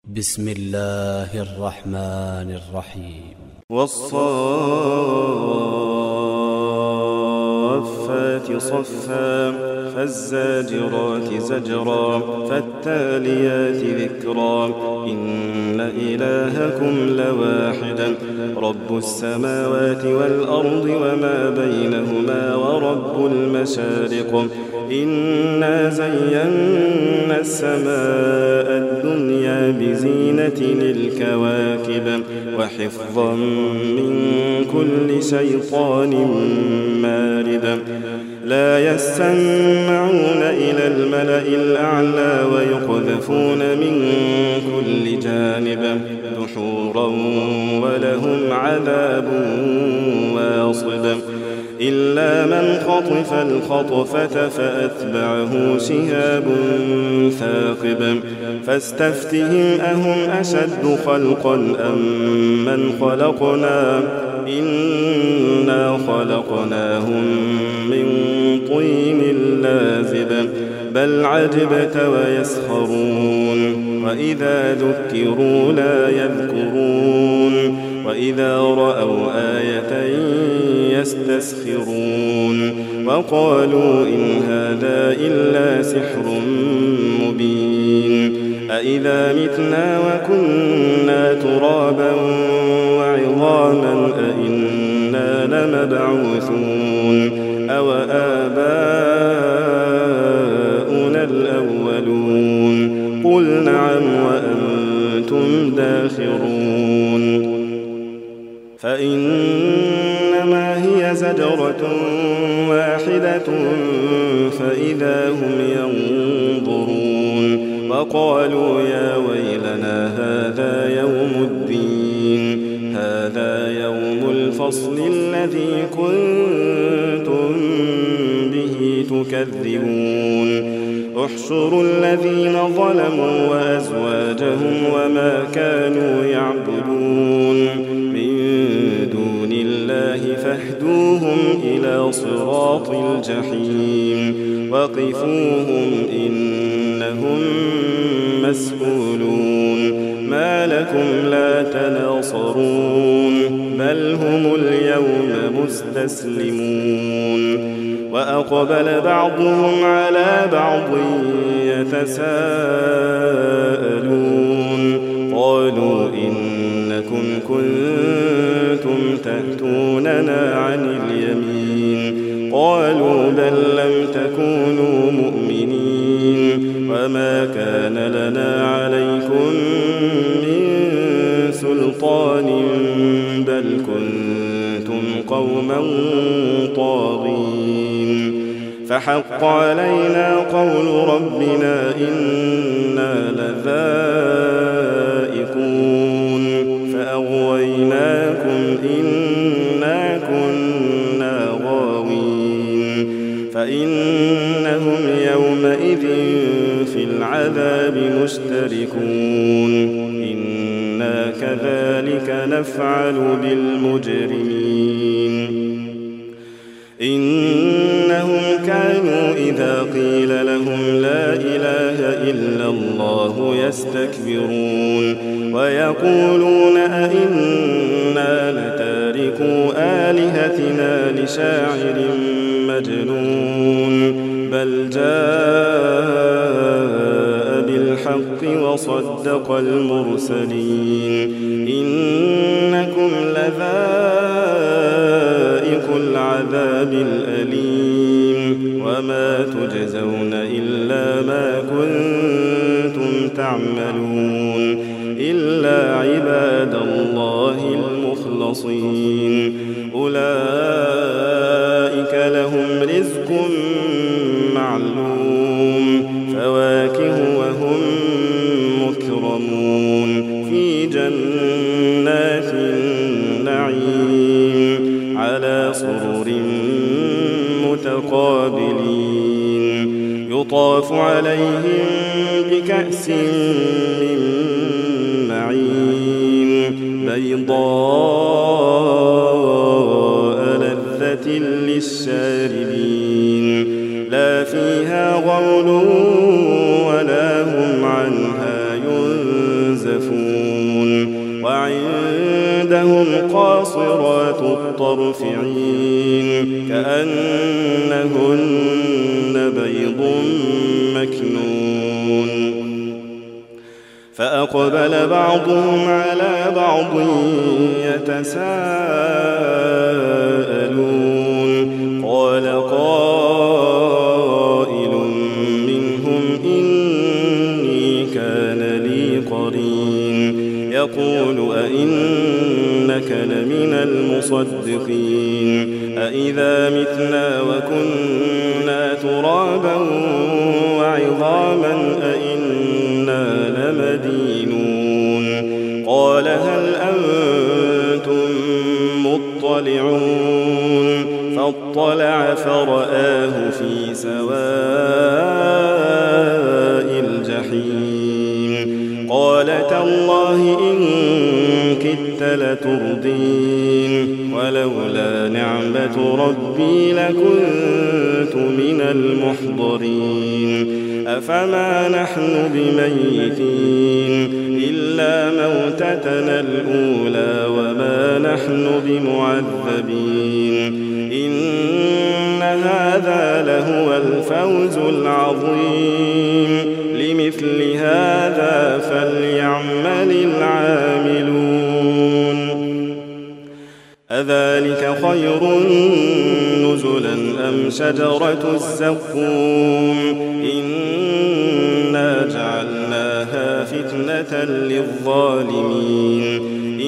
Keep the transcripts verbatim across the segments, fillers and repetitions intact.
بسم الله الرحمن الرحيم. والصافات صفا فالزاجرات زجرا فالتاليات ذكرا إن إلهكم لواحد رب السماوات والأرض وما بينهما ورب المشارق إنا زينا السماء الدنيا بزينة الكواكب وحفظا من كل شيطان مارد لا يسمعون إلى الملأ الأعلى ويقذفون من كل جانب دحورا ولهم عذاب واصب إلا من خطف الخطفة فأتبعه شهاب ثاقب فاستفتهم أهم أشد خلقا أم من خلقنا إنا خلقناهم من طين لازب بل عجبت ويسخرون وإذا ذكروا لا يذكرون وإذا رأوا آية يستسخرون وقالوا إن هذا إلا سحر مبين أإذا متنا وكنا ترابا وعظاما أإنا لمبعوثون أو آباؤنا الأولون قل نعم وأنتم داخرون فإنما هي زجرة واحدة فإذا هم ينظرون وقالوا يا ويلنا هذا يوم الدين هذا يوم الفصل الذي كنتم به تكذبون احشروا الذين ظلموا وأزواجهم وما كانوا يعبدون من دون الله فاهدوهم إلى صراط الجحيم وقفوهم إنهم مسؤولون ما لكم لا تناصرون بل هم اليوم مستسلمون وأقبل بعضهم على بعض يتساءلون قالوا إنكم كنتم تأتوننا عن اليمين قالوا بل لم تكونوا مؤمنين وما كان لنا عليكم من سلطان بل كنتم قوما طاغين فحق علينا قول ربنا إنا لذائقون فأغويناكم إنا كنا غاوين فإنهم يومئذ في العذاب مشتركون إنا كذلك نفعل بالمجرمين إنهم كانوا إذا قيل لهم لا إله إلا الله يستكبرون ويقولون أئنا لتاركو آلهتنا لشاعر مجنون بل جاء بالحق وصدق المرسلين إنكم لذائق العذاب الأليم وما تجزون إلا ما كنتم تعملون إلا عباد الله المخلصين أولئك لهم رزق معلوم فواكه وهم مكرمون في جنات النعيم على سرر متقابلين يطاف عليهم بكأس من معين بيضاء لذة للشاربين لا فيها غول ولا هم عنها ينزفون قاصرات الطرف عين كأنهن بيض مكنون فأقبل بعضهم على بعض يتساءلون قال قائل منهم إني كان لي قرين يقول أئنك لمن المصدقين أئذا متنا وكنا ترابا وعظاما أئنا لمدينون قال هل أنتم مطلعون فاطلع فرآه في سواء الجحيم قال تالله إن كدت لتردين ولولا نعمة ربي لكنت من المحضرين أفما نحن بميتين إلا موتتنا الأولى وما نحن بمعذبين إن هذا لهو الفوز العظيم لمثل هذا فليعمل العاملون أذلك خير نزلا أم شجرة الزقوم إنا جعلناها فتنة للظالمين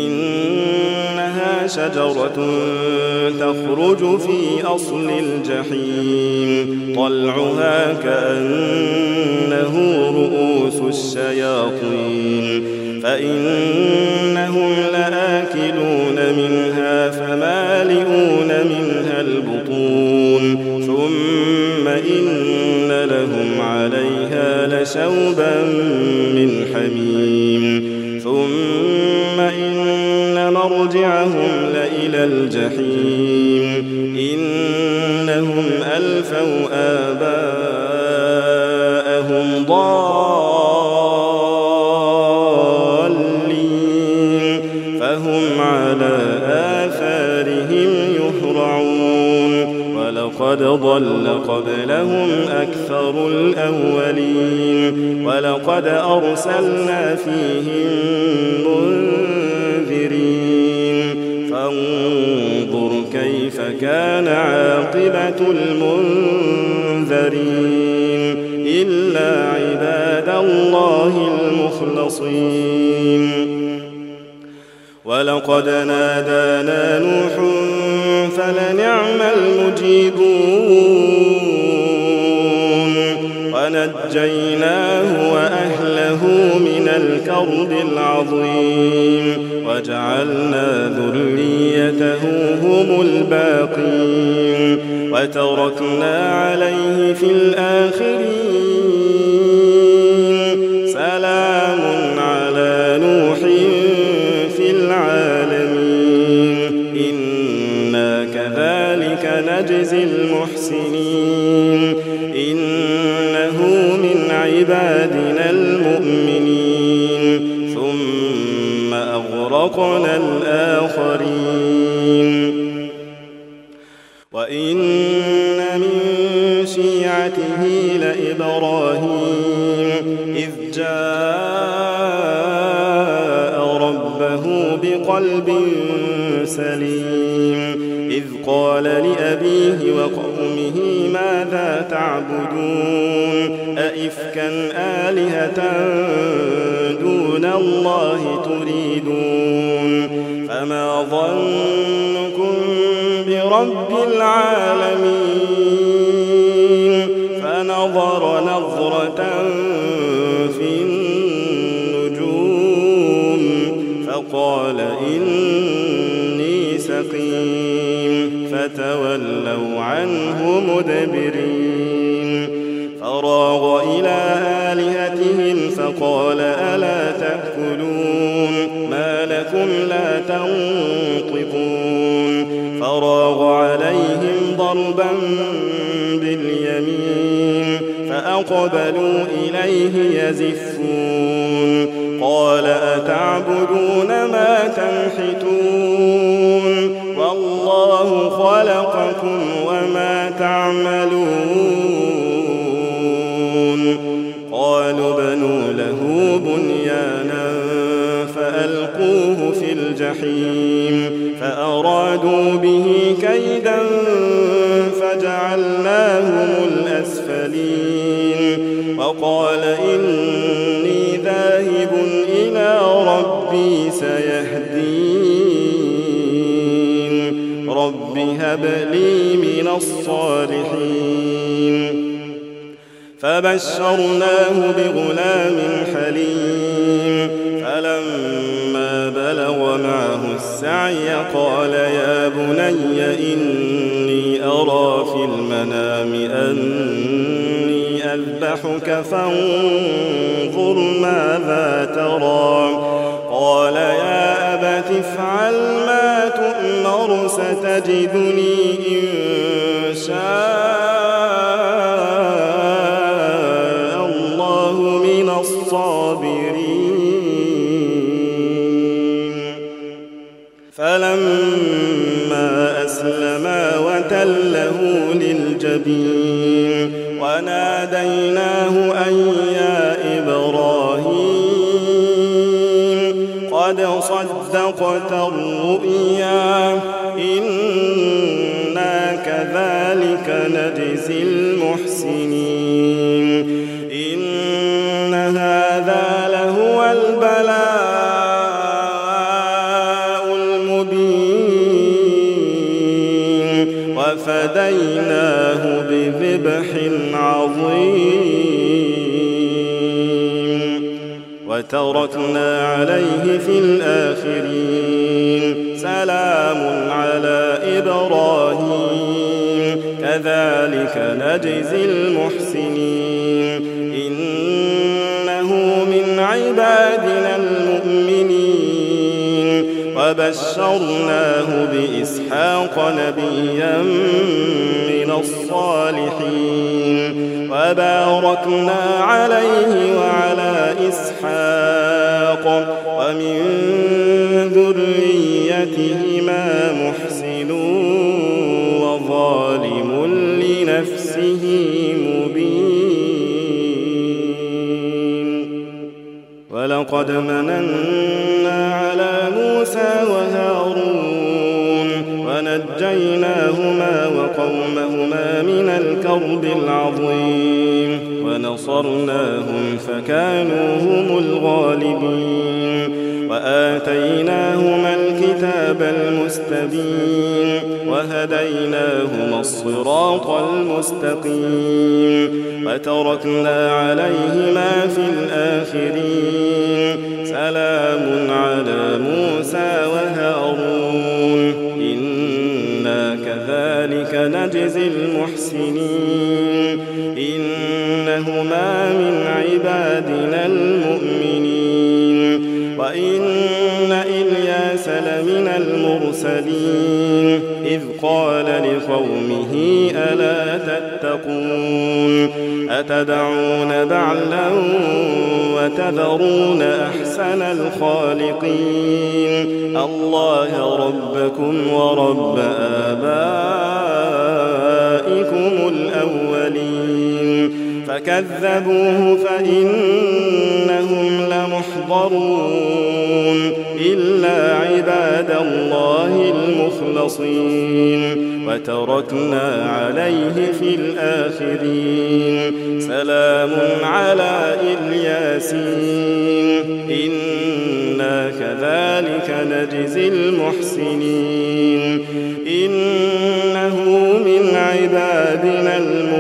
إنها شجرة تخرج في أصل الجحيم طلعها كأنه رؤوس الشياطين فإنهم لآكلون منها فمالئون منها البطون ثم إن لهم عليها لشوبا من حميم ثم إن مرجعهم لإلى الجحيم إنهم ألفوا آباءهم ضالين فهم على آثارهم يهرعون ولقد ضل قبلهم أكثر الأولين ولقد أرسلنا فيهم منذرين فانظر كيف كان عاقبة المنذرين إلا عباد الله المخلصين ولقد نادانا نوح فلنعم المجيبون ونجيناه وأهله من الكرب العظيم وجعلنا ذريته هم الباقين وتركنا عليه في الآخرين سلام على نوح في العالمين إنا كذلك نجزي المحسنين إنه من عبادنا المؤمنين ثم أغرقنا الآخرين وإن من شيعته لإبراهيم إذ جاء ربه بقلب سليم إذ قال لأبيه وقومه ماذا تعبدون أئفكا آلهة دون الله تريدون فما ظنكم برب العالمين فنظر نظرة في النجوم فقال إني سقيم فتولوا عنه مدبرين فراغ إلى آلهتهم فقال ألا تأكلون ما لكم لا تنطقون فراغ عليهم ضربا باليمين فأقبلوا إليه يزفون قال أتعبدون ما تنحتون خلقكم وما تعملون قالوا بنوا له بنيانا فألقوه في الجحيم فأرادوا به كيدا فجعلناهم الأسفلين وقال إني ذاهب إلى ربي سيهدين رب هب لي من الصالحين فبشرناه بغلام حليم فلما بلغ معه السعي قال يا بني إني أرى في المنام أني أذبحك فانظر ماذا ترى قال يا أبت افعل ما تؤمر ستجدني إن شاء الله من الصابرين فلما أسلما وتله للجبين وناديناه أن يا إبراهيم قد صدقت الرؤيا إنا كذلك نجزي المحسنين إن هذا لهو البلاء المبين وفديناه بذبح عظيم وتركنا عليه في الآخرين سلام على إبراهيم كذلك نجزي المحسنين إنه من عبادنا المؤمنين وبشرناه بإسحاق نبيا من الصالحين وباركنا عليه وعلى إسحاق ومن ذريتهما محسن وظالم لنفسه مبين ولقد مننا على موسى وهارون ونجيناهما وقومهما من الكرب العظيم ونصرناهم فكانوا هم الغالبين وآتيناهما الكتاب المستبين وهديناهما الصراط المستقيم وتركنا عليهما في الآخرين سلام على موسى وهارون إنا كذلك نجزي المحسنين إنهما من عبادنا المؤمنين وإن إلياس لمن المرسلين إذ قال لقومه ألا تتقون أتدعون بعلا وتذرون أحسن الخالقين الله ربكم ورب آبائكم الأولين فكذبوه فإنهم لمحضرون إلا عباد الله المخلصين وتركنا عليه في الآخرين سلام على الياسين إنا كذلك نجزي المحسنين إنه من عبادنا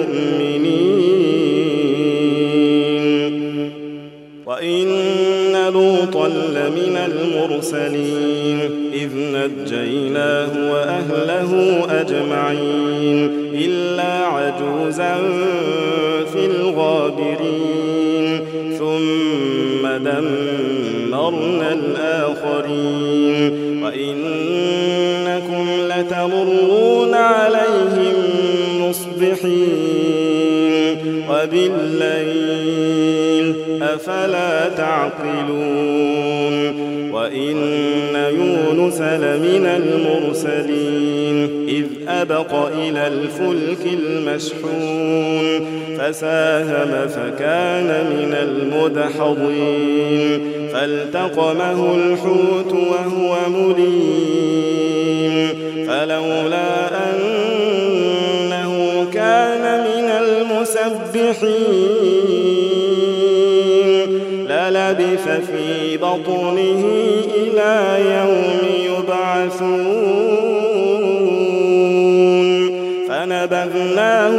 المؤمنين وإن لوطا لمن المرسلين إذ نجيناه وأهله أجمعين إلا عجوزا في الغابرين ثم دمرنا الآخرين وإنكم لتمرون عليهم مصبحين وبالليل أفلا تعقلون وإن وإن يونس لمن المرسلين إذ أبق إلى الفلك المشحون فساهم فكان من المدحضين فالتقمه الحوت وهو مليم فلولا أنه كان من المسبحين للبث في بطنه إلى يوم يبعثون فنبذناه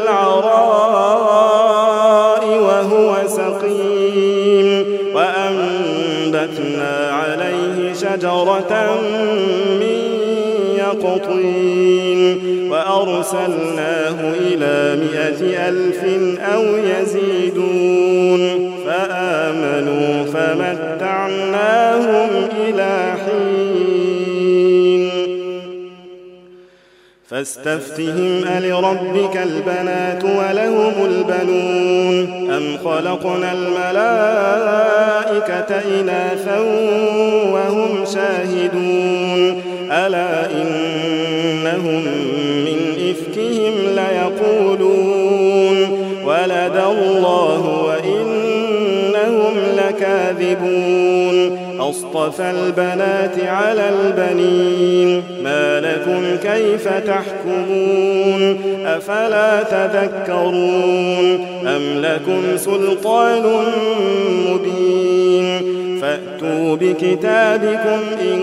بالعراء وهو سقيم وأنبتنا عليه شجرة من يقطين وأرسلناه إلى مائة ألف أو يزيدون فآمنوا فمتعناهم إلى حين فاستفتهم ألربك البنات ولهم البنون أم خلقنا الملائكة إناثا وهم شاهدون ألا إنهم من إفكهم ليقولون ولد الله وإنهم لكاذبون أصطفى البنات على البنين ما لكم كيف تحكمون أفلا تذكرون أم لكم سلطان مبين فأتوا بكتابكم إن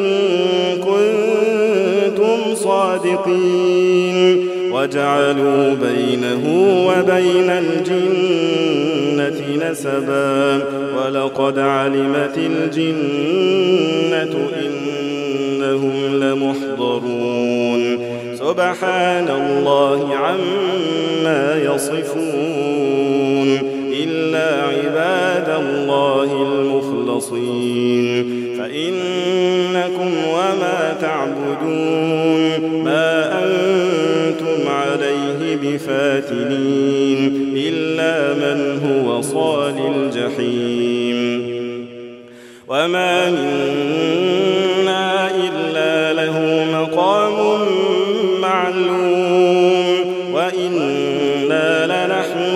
كنتم صادقين وجعلوا بينه وبين الجنة نسبا ولقد علمت الجنة إنهم لمحضرون سبحان الله عما يصفون إلا عباد الله المخلصين فإنكم وما تعبدون ما أنتم عليه بفاتنين إلا من هو صال الجحيم وما منا إلا له مقام معلوم وإنا لنحن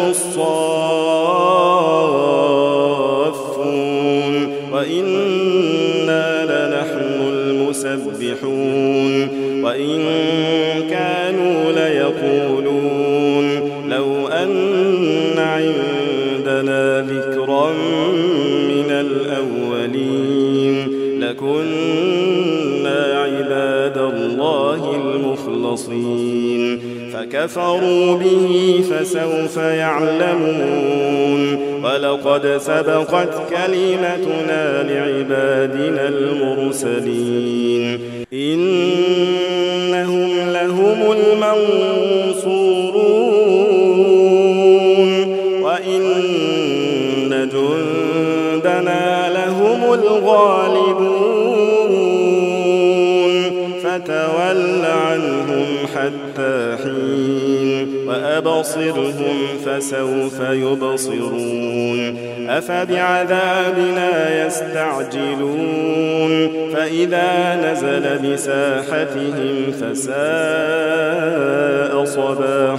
الصافون وإنا لنحن المسبحون وإن كانوا ليقولون لو أن عندنا ذكرا من الأولين لكنا عباد الله المخلصين فكفروا به فسوف يعلمون ولقد سبقت كلمتنا لعبادنا المرسلين إنهم لهم المنصورون وإن جندنا لهم الغالبون فتول عنهم حتى حين وأبصرهم فسوف يبصرون أفبعذابنا يستعجلون فإذا نزل بساحتهم فساء صباح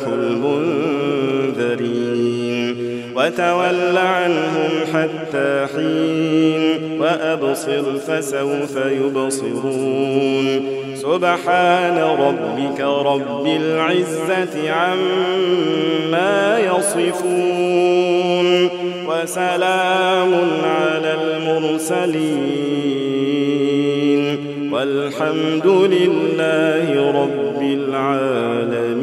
المنذرين وتول عنهم حتى حين وأبصر فسوف يبصرون سبحان ربك رب العزة عما يصفون وسلام على المرسلين والحمد لله رب العالمين.